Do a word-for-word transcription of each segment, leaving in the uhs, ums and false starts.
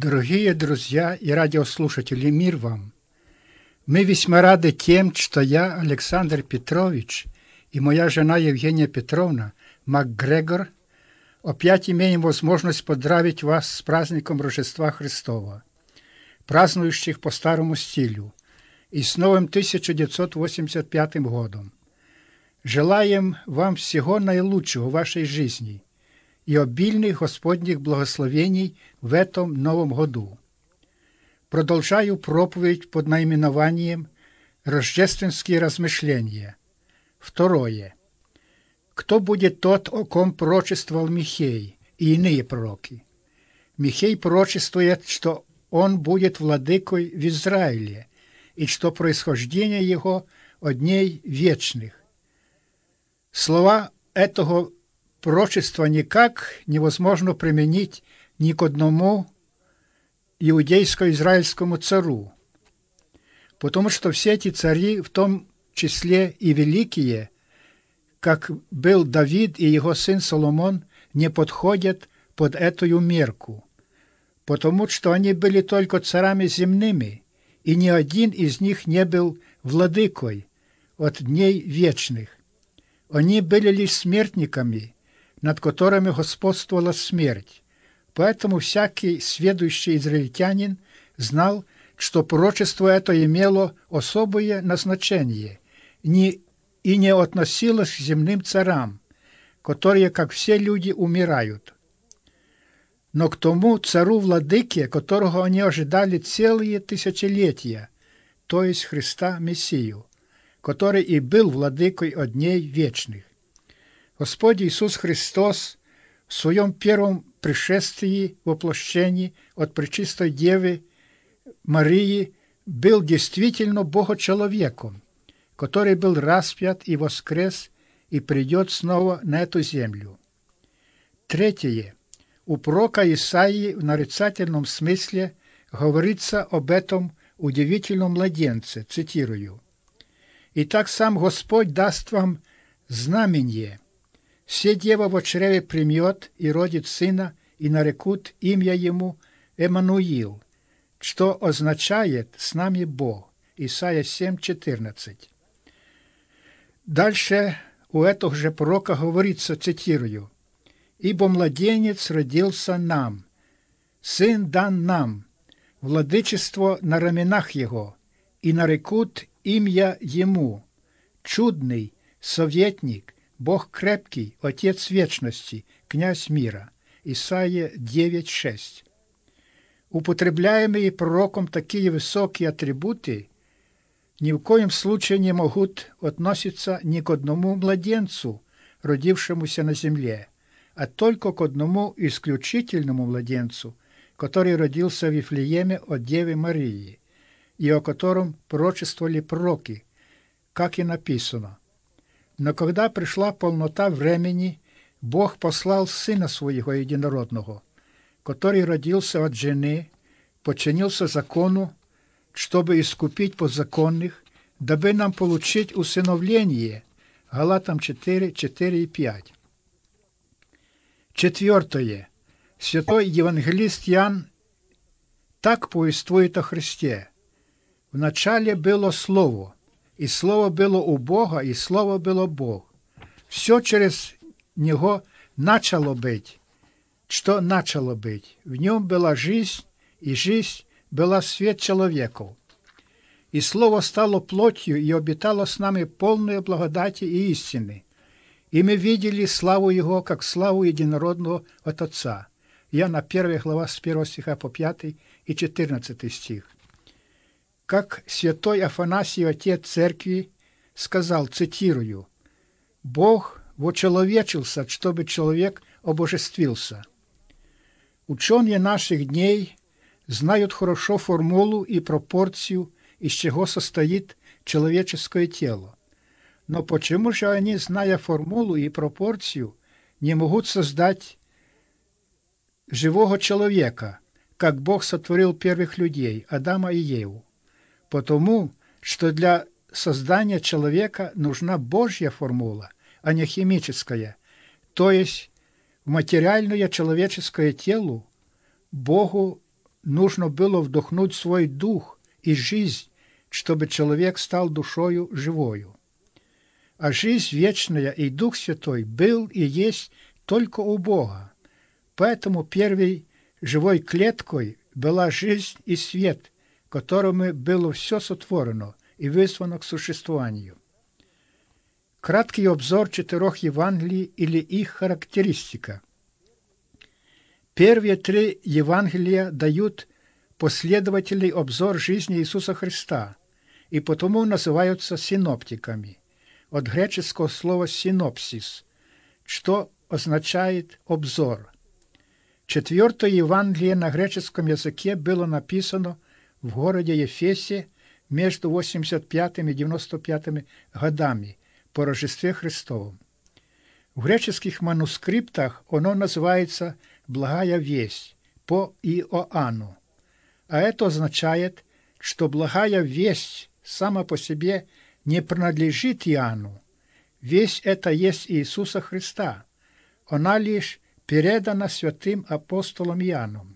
Дорогие друзья и радиослушатели, мир вам! Мы весьма рады тем, что я, Александр Петрович, и моя жена Евгения Петровна МакГрегор опять имеем возможность поздравить вас с праздником Рождества Христова, празднующих по старому стилю, и с новым тысяча девятьсот восемьдесят пятым годом. Желаем вам всего наилучшего в вашей жизни и обильных Господних благословений в этом новом году. Продолжаю проповедь под наименованием «Рождественские размышления». Второе. Кто будет тот, о ком пророчествовал Михей и иные пророки? Михей пророчествует, что он будет владыкой в Израиле и что происхождение его от дней вечных. Слова этого пророчества никак невозможно применить ни к одному иудейско-израильскому царю, потому что все эти цари, в том числе и великие, как был Давид и его сын Соломон, не подходят под эту мерку, потому что они были только царями земными, и ни один из них не был владыкой от дней вечных. Они были лишь смертниками, над которыми господствовала смерть. Поэтому всякий сведущий израильтянин знал, что пророчество это имело особое назначение и не относилось к земным царям, которые, как все люди, умирают, но к тому царю-владыке, которого они ожидали целые тысячелетия, то есть Христа Мессию, который и был владыкой от дней вечных. Господь Иисус Христос в своем первом пришествии в воплощении от Пречистой Девы Марии был действительно Богочеловеком, который был распят и воскрес и придет снова на эту землю. Третье. У пророка Исаии в нарицательном смысле говорится об этом удивительном младенце, цитирую: «Итак сам Господь даст вам знамение. Се дева во чреве примет и родит сына, и нарекут имя ему Эммануил», что означает «с нами Бог». Исайя семь четырнадцать. Дальше у этого же пророка говорится, цитирую: «Ибо младенец родился нам, сын дан нам, владычество на раменах его, и нарекут имя ему, чудный, советник, Бог крепкий, Отец вечности, князь мира». Исайя девять шесть. Употребляемые пророком такие высокие атрибуты ни в коем случае не могут относиться ни к одному младенцу, родившемуся на земле, а только к одному исключительному младенцу, который родился в Вифлееме от Девы Марии, и о котором пророчествовали пророки, как и написано: «Но когда пришла полнота времени, Бог послал Сына Своего Единородного, который родился от жены, подчинился закону, чтобы искупить подзаконных, дабы нам получить усыновление». Галатам четыре четыре и пять. Четвертое. Святой евангелист Иоанн так повествует о Христе: «Вначале было Слово, и Слово было у Бога, и Слово было Бог. Все через Него начало быть, что начало быть. В Нем была жизнь, и жизнь была свет человеков. И Слово стало плотью и обитало с нами полной благодати и истины. И мы видели славу Его, как славу единородного от Отца». Иоанна первая глава с первого стиха по пятый и четырнадцатый стих. Как святой Афанасий, отец церкви, сказал, цитирую: «Бог вочеловечился, чтобы человек обожествился». Ученые наших дней знают хорошо формулу и пропорцию, из чего состоит человеческое тело. Но почему же они, зная формулу и пропорцию, не могут создать живого человека, как Бог сотворил первых людей, Адама и Еву? Потому что для создания человека нужна Божья формула, а не химическая, то есть в материальное человеческое тело Богу нужно было вдохнуть свой дух и жизнь, чтобы человек стал душою живою. А жизнь вечная и Дух Святой был и есть только у Бога. Поэтому первой живой клеткой была жизнь и свет, которыми было все сотворено и вызвано к существованию. Краткий обзор четырех Евангелий или их характеристика. Первые три Евангелия дают последовательный обзор жизни Иисуса Христа и потому называются синоптиками, от греческого слова «синопсис», что означает «обзор». Четвертое Евангелие на греческом языке было написано в городе Ефесе между восемьдесят пятым и девяносто пятым годами по Рождестве Христовом. В греческих манускриптах оно называется «Благая весть» по Иоанну, а это означает, что благая весть сама по себе не принадлежит Иоанну. Весть это есть Иисуса Христа. Она лишь передана святым апостолом Иоанном.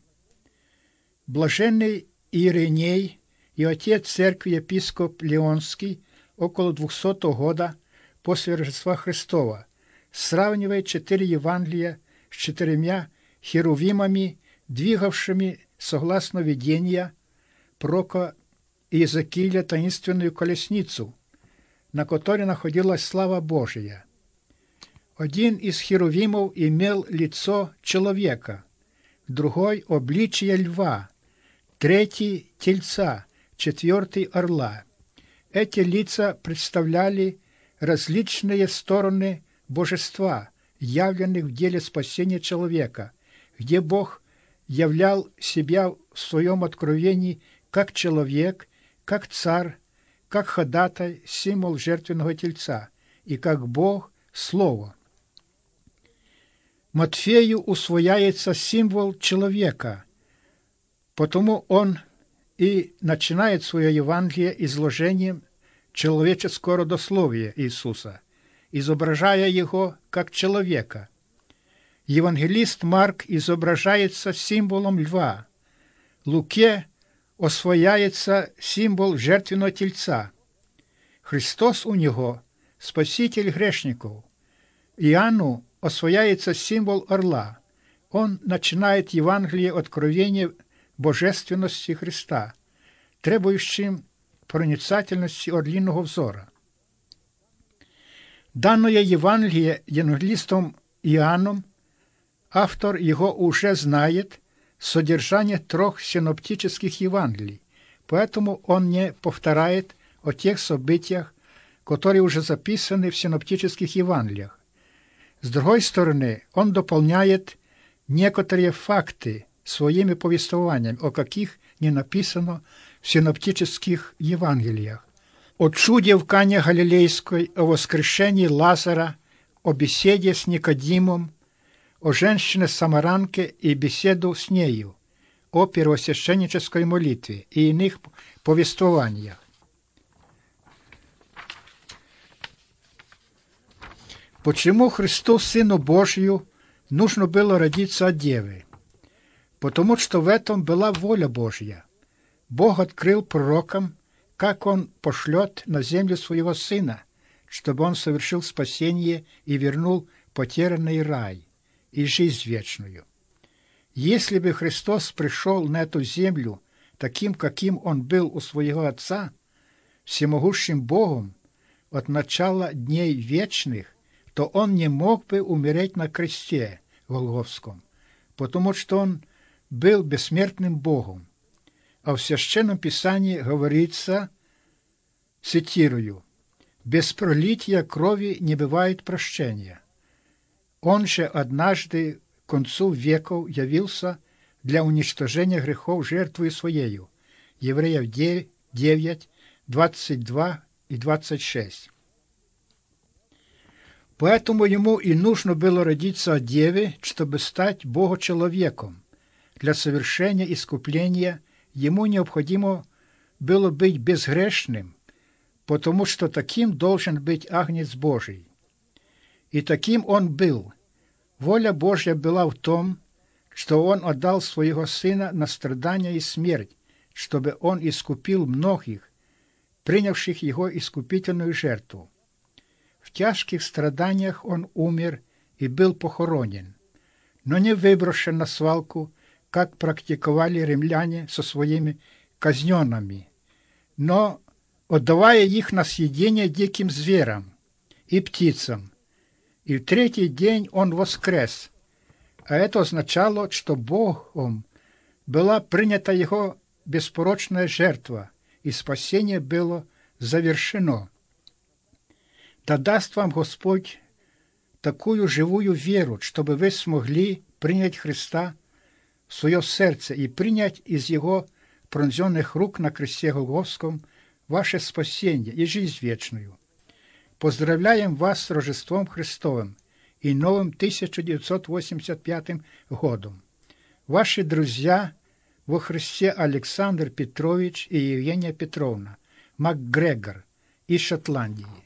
Блаженный Ириней и отец церкви епископ Леонский около двухсотого года после Рождества Христова сравнивает четыре Евангелия с четырьмя херувимами, двигавшими, согласно видения пророка Иезекииля, таинственную колесницу, на которой находилась слава Божия. Один из херувимов имел лицо человека, другой – обличие льва, третий – тельца, четвертый – орла. Эти лица представляли различные стороны божества, явленных в деле спасения человека, где Бог являл себя в своем откровении как человек, как царь, как ходатай, символ жертвенного тельца, и как Бог – Слово. Матфею усвояется символ человека, потому он и начинает свое Евангелие изложением человеческого родословия Иисуса, изображая его как человека. Евангелист Марк изображается символом льва. Луке освояется символ жертвенного тельца. Христос у него – спаситель грешников. Иоанну освояется символ орла. Он начинает Евангелие откровения божественности Христа, требующим проницательности орлиного взора. Данное Евангелие евангелистом Иоанном, автор его уже знает содержание трех синоптических Евангелий, поэтому он не повторяет о тех событиях, которые уже записаны в синоптических Евангелиях. С другой стороны, он дополняет некоторые факты своими повествованиями, о каких не написано в синоптических Евангелиях. О чуде в Кане Галилейской, о воскрешении Лазара, о беседе с Никодимом, о женщине-самаранке и беседу с нею, о первосвященнической молитве и иных повествованиях. Почему Христу, Сыну Божию, нужно было родиться от девы? Потому что в этом была воля Божья. Бог открыл пророкам, как Он пошлет на землю Своего Сына, чтобы Он совершил спасение и вернул потерянный рай и жизнь вечную. Если бы Христос пришел на эту землю таким, каким Он был у Своего Отца, всемогущим Богом, от начала дней вечных, то Он не мог бы умереть на кресте Голгофском, потому что Он был бессмертным Богом. А в Священном Писании говорится, цитирую, «Без пролития крови не бывает прощения». Он же однажды к концу веков явился для уничтожения грехов жертвой своею. Евреев девять, двадцать два и двадцать шесть. Поэтому ему и нужно было родиться от девы, чтобы стать Богочеловеком. Для совершения искупления ему необходимо было быть безгрешным, потому что таким должен быть Агнец Божий. И таким он был. Воля Божья была в том, что Он отдал Своего Сына на страдания и смерть, чтобы Он искупил многих, принявших Его искупительную жертву. В тяжких страданиях Он умер и был похоронен, но не выброшен на свалку, как практиковали римляне со своими казненными, но отдавая их на съедение диким зверям и птицам. И в третий день Он воскрес, а это означало, что Богом была принята Его беспорочная жертва, и спасение было завершено. Да даст вам Господь такую живую веру, чтобы вы смогли принять Христа в свое сердце и принять из Его пронзенных рук на кресте Голгофском ваше спасение и жизнь вечную. Поздравляем вас с Рождеством Христовым и новым тысяча девятьсот восемьдесят пятым годом. Ваши друзья во Христе Александр Петрович и Евгения Петровна МакГрегор из Шотландии.